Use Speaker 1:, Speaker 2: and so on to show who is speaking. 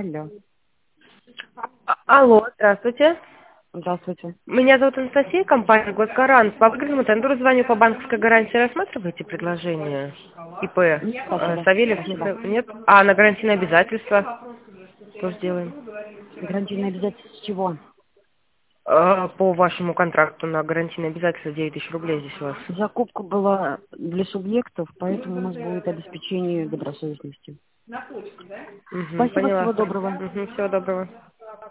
Speaker 1: Алло.
Speaker 2: Алло, здравствуйте.
Speaker 1: Здравствуйте.
Speaker 2: Меня зовут Анастасия, компания «Госгарант». По выгодному тендеру звоню по банковской гарантии. Рассматриваете предложение ИП
Speaker 1: Нет, спасибо.
Speaker 2: Савельев?
Speaker 1: Спасибо.
Speaker 2: Нет? А на гарантийные обязательства что сделаем?
Speaker 1: Гарантийные обязательства чего?
Speaker 2: По вашему контракту на гарантийные обязательства 9 тысяч рублей здесь у вас.
Speaker 1: Закупка была для субъектов, поэтому у нас будет обеспечение добросовестности.
Speaker 2: Угу,
Speaker 1: Спасибо,
Speaker 2: поняла.
Speaker 1: всего доброго.
Speaker 2: Угу, всего доброго.